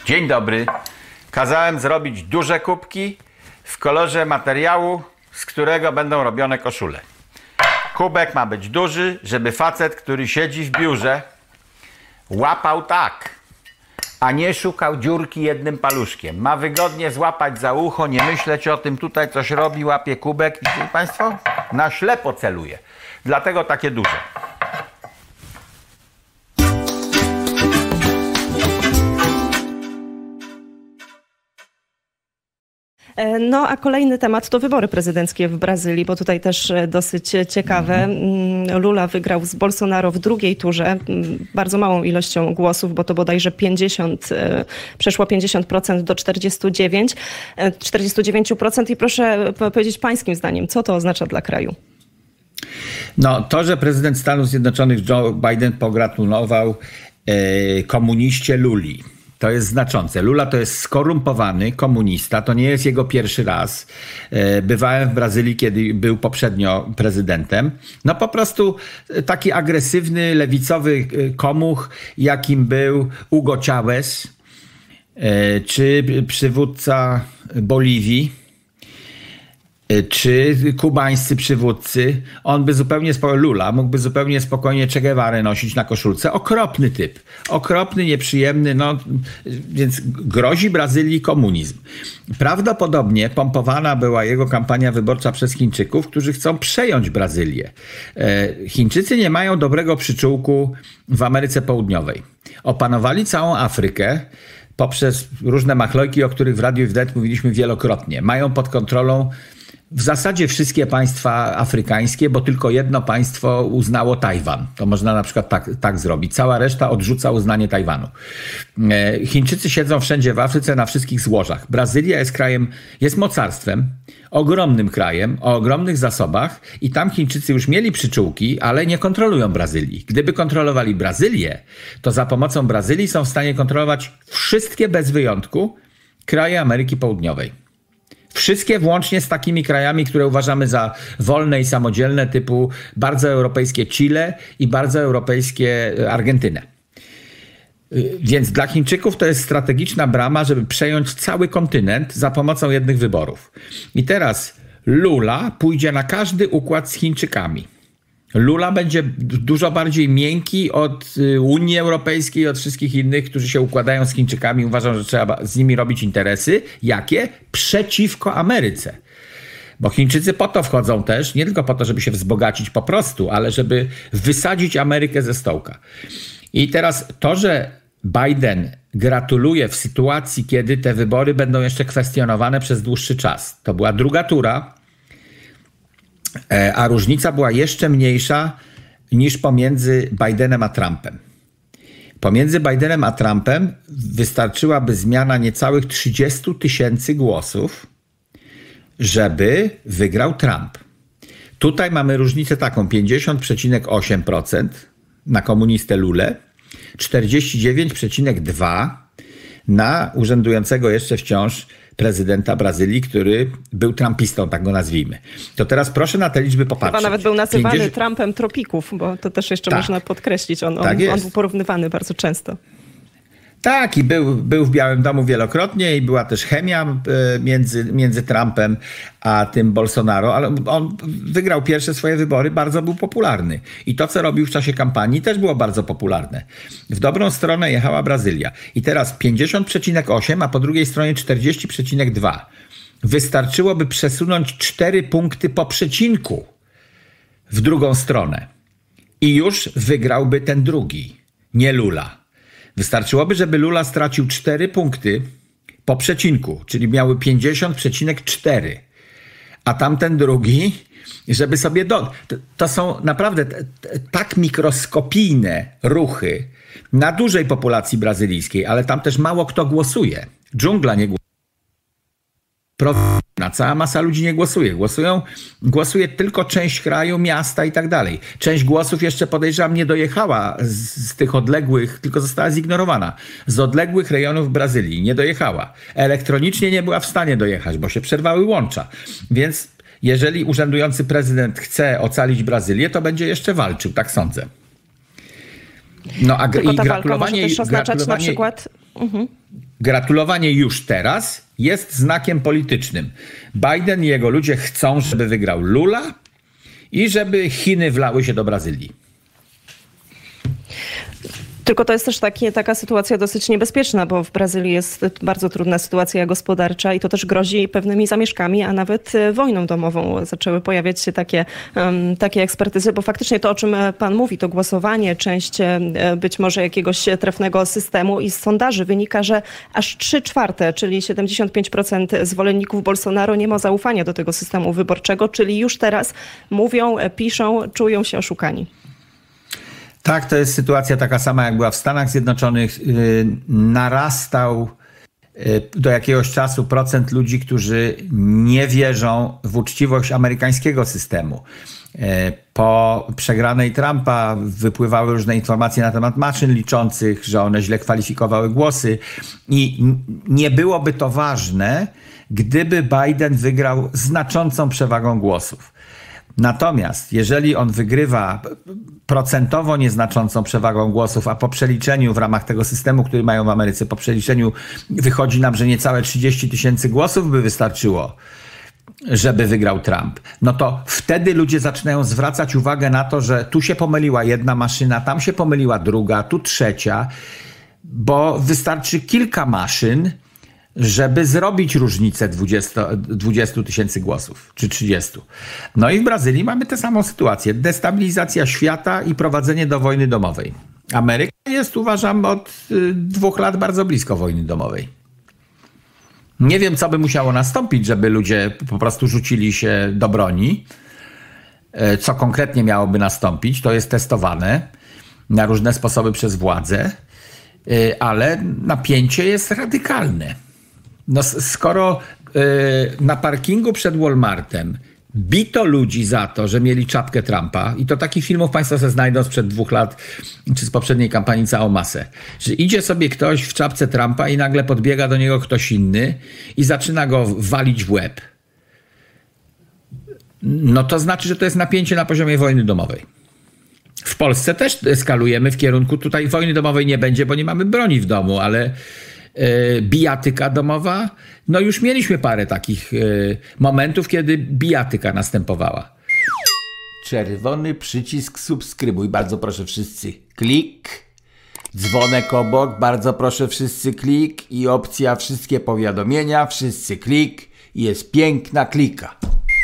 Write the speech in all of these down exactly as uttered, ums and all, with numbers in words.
Dzień dobry. Kazałem zrobić duże kubki w kolorze materiału, z którego będą robione koszule. Kubek ma być duży, żeby facet, który siedzi w biurze, łapał tak, a nie szukał dziurki jednym paluszkiem. Ma wygodnie złapać za ucho, nie myśleć o tym, tutaj coś robi, łapie kubek. Widzicie Państwo? Na ślepo celuje. Dlatego takie duże. No a kolejny temat to wybory prezydenckie w Brazylii, bo tutaj też dosyć ciekawe. Lula wygrał z Bolsonaro w drugiej turze bardzo małą ilością głosów, bo to bodajże pięćdziesiąt, przeszło pięćdziesiąt procent do czterdziestu dziewięciu procent. czterdziestu dziewięciu procent i proszę powiedzieć pańskim zdaniem, co to oznacza dla kraju? No to, że prezydent Stanów Zjednoczonych Joe Biden pogratulował e, komuniście Luli. To jest znaczące. Lula to jest skorumpowany komunista. To nie jest jego pierwszy raz. Bywałem w Brazylii, kiedy był poprzednio prezydentem. No po prostu taki agresywny, lewicowy komuch, jakim był Hugo Chávez, czy przywódca Boliwii, czy kubańscy przywódcy. On by zupełnie spokojnie, Lula mógłby zupełnie spokojnie Che Guevarę nosić na koszulce. Okropny typ. Okropny, nieprzyjemny, no więc grozi Brazylii komunizm. Prawdopodobnie pompowana była jego kampania wyborcza przez Chińczyków, którzy chcą przejąć Brazylię. Chińczycy nie mają dobrego przyczółku w Ameryce Południowej. Opanowali całą Afrykę poprzez różne machlojki, o których w Radiu Wnet mówiliśmy wielokrotnie. Mają pod kontrolą w zasadzie wszystkie państwa afrykańskie, bo tylko jedno państwo uznało Tajwan. To można na przykład tak, tak zrobić. Cała reszta odrzuca uznanie Tajwanu. Chińczycy siedzą wszędzie w Afryce, na wszystkich złożach. Brazylia jest krajem, jest mocarstwem, ogromnym krajem, o ogromnych zasobach i tam Chińczycy już mieli przyczółki, ale nie kontrolują Brazylii. Gdyby kontrolowali Brazylię, to za pomocą Brazylii są w stanie kontrolować wszystkie bez wyjątku kraje Ameryki Południowej. Wszystkie włącznie z takimi krajami, które uważamy za wolne i samodzielne, typu bardzo europejskie Chile i bardzo europejskie Argentynę. Więc dla Chińczyków to jest strategiczna brama, żeby przejąć cały kontynent za pomocą jednych wyborów. I teraz Lula pójdzie na każdy układ z Chińczykami. Lula będzie dużo bardziej miękki od Unii Europejskiej, od wszystkich innych, którzy się układają z Chińczykami. Uważam, że trzeba z nimi robić interesy. Jakie? Przeciwko Ameryce. Bo Chińczycy po to wchodzą też, nie tylko po to, żeby się wzbogacić po prostu, ale żeby wysadzić Amerykę ze stołka. I teraz to, że Biden gratuluje w sytuacji, kiedy te wybory będą jeszcze kwestionowane przez dłuższy czas. To była druga tura, a różnica była jeszcze mniejsza niż pomiędzy Bidenem a Trumpem. Pomiędzy Bidenem a Trumpem wystarczyłaby zmiana niecałych trzydziestu tysięcy głosów, żeby wygrał Trump. Tutaj mamy różnicę taką pięćdziesiąt przecinek osiem procent na komunistę Lulę, czterdzieści dziewięć przecinek dwa procent na urzędującego jeszcze wciąż prezydenta Brazylii, który był trumpistą, tak go nazwijmy. To teraz proszę na te liczby popatrzeć. Chyba nawet był nazywany pięćdziesiąt Trumpem tropików, bo to też jeszcze tak można podkreślić. On, tak on, on był porównywany bardzo często. Tak, i był, był w Białym Domu wielokrotnie i była też chemia między, między Trumpem a tym Bolsonaro, ale on wygrał pierwsze swoje wybory, bardzo był popularny. I to, co robił w czasie kampanii, też było bardzo popularne. W dobrą stronę jechała Brazylia. I teraz pięćdziesiąt przecinek osiem, a po drugiej stronie czterdzieści przecinek dwa. Wystarczyłoby przesunąć cztery punkty po przecinku w drugą stronę. I już wygrałby ten drugi, nie Lula. Wystarczyłoby, żeby Lula stracił cztery punkty po przecinku, czyli miały pięćdziesiąt przecinek cztery, a tamten drugi, żeby sobie... Do... To, to są naprawdę t, t, tak mikroskopijne ruchy na dużej populacji brazylijskiej, ale tam też mało kto głosuje. Dżungla nie głosuje. Cała masa ludzi nie głosuje. Głosują, głosuje tylko część kraju, miasta i tak dalej. Część głosów jeszcze, podejrzewam, nie dojechała z, z tych odległych, tylko została zignorowana. Z odległych rejonów Brazylii nie dojechała. Elektronicznie nie była w stanie dojechać, bo się przerwały łącza. Więc jeżeli urzędujący prezydent chce ocalić Brazylię, to będzie jeszcze walczył, tak sądzę. No, a Tylko ta walka może też oznaczać na przykład Mhm. Gratulowanie już teraz jest znakiem politycznym. Biden i jego ludzie chcą, żeby wygrał Lula i żeby Chiny wlały się do Brazylii. Tylko to jest też takie, taka sytuacja dosyć niebezpieczna, bo w Brazylii jest bardzo trudna sytuacja gospodarcza i to też grozi pewnymi zamieszkami, a nawet wojną domową. Zaczęły pojawiać się takie, um, takie ekspertyzy, bo faktycznie to, o czym pan mówi, to głosowanie, część być może jakiegoś trefnego systemu i z sondaży wynika, że aż trzy czwarte, czyli siedemdziesiąt pięć procent zwolenników Bolsonaro nie ma zaufania do tego systemu wyborczego, czyli już teraz mówią, piszą, czują się oszukani. Tak, to jest sytuacja taka sama, jak była w Stanach Zjednoczonych. Yy, narastał yy, do jakiegoś czasu procent ludzi, którzy nie wierzą w uczciwość amerykańskiego systemu. Yy, po przegranej Trumpa wypływały różne informacje na temat maszyn liczących, że one źle kwalifikowały głosy i nie byłoby to ważne, gdyby Biden wygrał znaczącą przewagą głosów. Natomiast jeżeli on wygrywa procentowo nieznaczącą przewagą głosów, a po przeliczeniu w ramach tego systemu, który mają w Ameryce, po przeliczeniu wychodzi nam, że niecałe trzydzieści tysięcy głosów by wystarczyło, żeby wygrał Trump, no to wtedy ludzie zaczynają zwracać uwagę na to, że tu się pomyliła jedna maszyna, tam się pomyliła druga, tu trzecia, bo wystarczy kilka maszyn, żeby zrobić różnicę dwudziestu tysięcy głosów, czy trzydziestu. No i w Brazylii mamy tę samą sytuację. Destabilizacja świata i prowadzenie do wojny domowej. Ameryka jest, uważam, od dwóch lat bardzo blisko wojny domowej. Nie wiem, co by musiało nastąpić, żeby ludzie po prostu rzucili się do broni. Co konkretnie miałoby nastąpić, to jest testowane na różne sposoby przez władze, ale napięcie jest radykalne. No, skoro y, na parkingu przed Walmartem bito ludzi za to, że mieli czapkę Trumpa, i to takich filmów państwo se znajdą sprzed dwóch lat, czy z poprzedniej kampanii całą masę, że idzie sobie ktoś w czapce Trumpa i nagle podbiega do niego ktoś inny i zaczyna go walić w łeb. No to znaczy, że to jest napięcie na poziomie wojny domowej. W Polsce też eskalujemy w kierunku, tutaj wojny domowej nie będzie, bo nie mamy broni w domu, ale e, bijatyka domowa, no już mieliśmy parę takich e, momentów, kiedy bijatyka następowała. Czerwony przycisk subskrybuj, bardzo proszę wszyscy klik. Dzwonek obok, bardzo proszę wszyscy klik. I opcja wszystkie powiadomienia, wszyscy klik. I jest piękna klika.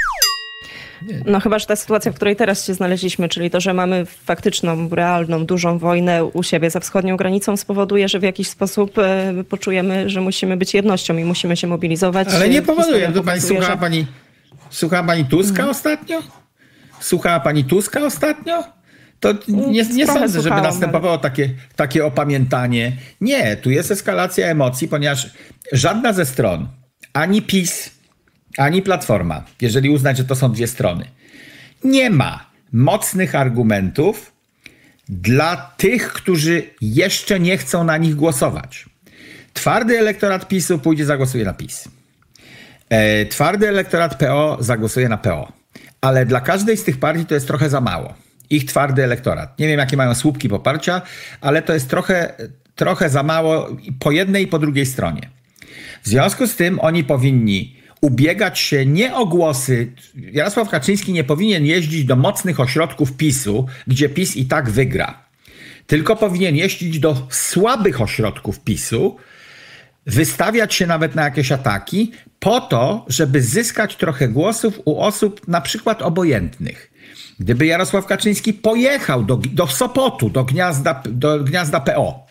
No chyba, że ta sytuacja, w której teraz się znaleźliśmy, czyli to, że mamy faktyczną, realną, dużą wojnę u siebie za wschodnią granicą, spowoduje, że w jakiś sposób e, poczujemy, że musimy być jednością i musimy się mobilizować. Ale nie powoduje. To pani pokazuje, słuchała, że... pani, słuchała pani Tuska hmm. ostatnio? Słuchała pani Tuska ostatnio? To nie, nie sądzę, żeby następowało takie, takie opamiętanie. Nie, tu jest eskalacja emocji, ponieważ żadna ze stron, ani PiS, ani Platforma, jeżeli uznać, że to są dwie strony, nie ma mocnych argumentów dla tych, którzy jeszcze nie chcą na nich głosować. Twardy elektorat PiSu pójdzie, zagłosuje na PiS. E, twardy elektorat P O zagłosuje na P O. Ale dla każdej z tych partii to jest trochę za mało. Ich twardy elektorat. Nie wiem, jakie mają słupki poparcia, ale to jest trochę, trochę za mało po jednej i po drugiej stronie. W związku z tym oni powinni ubiegać się nie o głosy. Jarosław Kaczyński nie powinien jeździć do mocnych ośrodków PiSu, gdzie PiS i tak wygra. Tylko powinien jeździć do słabych ośrodków PiSu, wystawiać się nawet na jakieś ataki po to, żeby zyskać trochę głosów u osób na przykład obojętnych. Gdyby Jarosław Kaczyński pojechał do, do Sopotu, do gniazda, do gniazda P O,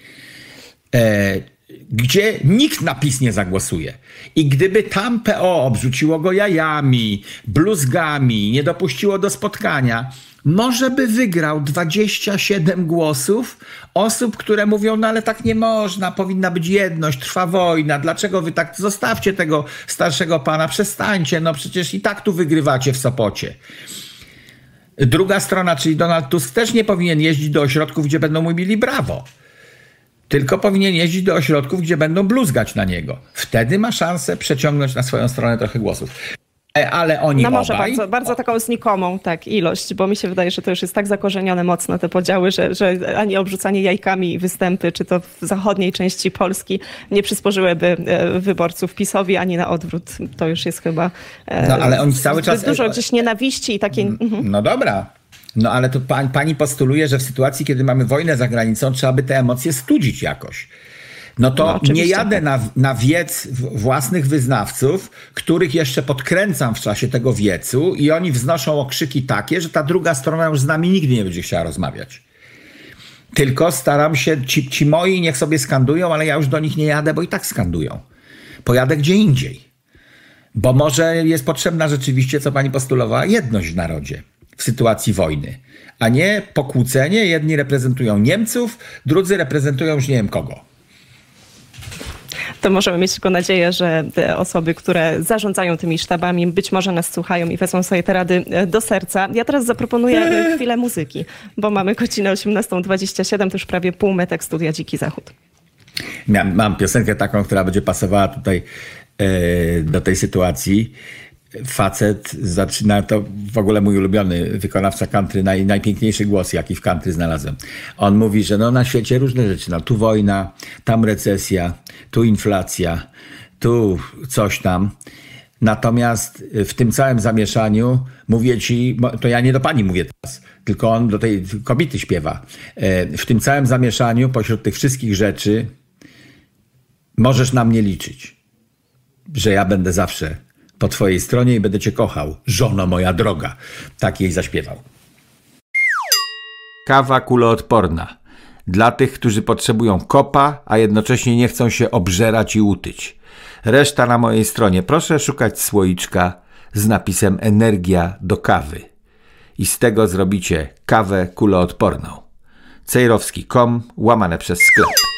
e, gdzie nikt na PiS nie zagłosuje, i gdyby tam P O obrzuciło go jajami, bluzgami, nie dopuściło do spotkania, może by wygrał dwadzieścia siedem głosów osób, które mówią, no ale tak nie można, powinna być jedność, trwa wojna, dlaczego wy tak, zostawcie tego starszego pana, przestańcie, no przecież i tak tu wygrywacie w Sopocie. Druga strona, czyli Donald Tusk, też nie powinien jeździć do ośrodków, gdzie będą mówili brawo. Tylko powinien jeździć do ośrodków, gdzie będą bluzgać na niego. Wtedy ma szansę przeciągnąć na swoją stronę trochę głosów. Ale oni No może obaj... bardzo, bardzo taką znikomą tak, ilość, bo mi się wydaje, że to już jest tak zakorzenione mocno te podziały, że, że ani obrzucanie jajkami występy, czy to w zachodniej części Polski nie przysporzyłyby e, wyborców PiS-owi, ani na odwrót. To już jest chyba e, No, ale oni cały czas... dużo gdzieś nienawiści i takiej... Mhm. No dobra. No ale to pani, pani postuluje, że w sytuacji, kiedy mamy wojnę za granicą, trzeba by te emocje studzić jakoś. No to No, nie oczywiście jadę tak. na, na wiec w- własnych wyznawców, których jeszcze podkręcam w czasie tego wiecu i oni wznoszą okrzyki takie, że ta druga strona już z nami nigdy nie będzie chciała rozmawiać. Tylko staram się, ci, ci moi niech sobie skandują, ale ja już do nich nie jadę, bo i tak skandują. Pojadę gdzie indziej. Bo może jest potrzebna rzeczywiście, co pani postulowała, jedność w narodzie w sytuacji wojny, a nie pokłócenie. Jedni reprezentują Niemców, drudzy reprezentują już nie wiem kogo. To możemy mieć tylko nadzieję, że te osoby, które zarządzają tymi sztabami, być może nas słuchają i wezmą sobie te rady do serca. Ja teraz zaproponuję chwilę muzyki, bo mamy godzinę osiemnastą dwadzieścia siedem, to już prawie półmetek studia Dziki Zachód. Mam, mam piosenkę taką, która będzie pasowała tutaj e, do tej sytuacji. Facet zaczyna, to w ogóle mój ulubiony wykonawca country, naj, najpiękniejszy głos, jaki w country znalazłem. On mówi, że no na świecie różne rzeczy, no tu wojna, tam recesja, tu inflacja, tu coś tam. Natomiast w tym całym zamieszaniu mówię ci, to ja nie do pani mówię teraz, tylko on do tej kobiety śpiewa. W tym całym zamieszaniu, pośród tych wszystkich rzeczy, możesz na mnie liczyć, że ja będę zawsze po twojej stronie i będę cię kochał, żono moja droga. Tak jej zaśpiewał. Kawa kuloodporna. Dla tych, którzy potrzebują kopa, a jednocześnie nie chcą się obżerać i utyć. Reszta na mojej stronie. Proszę szukać słoiczka z napisem energia do kawy. I z tego zrobicie kawę kuloodporną. cejrowski kropka com łamane przez sklep.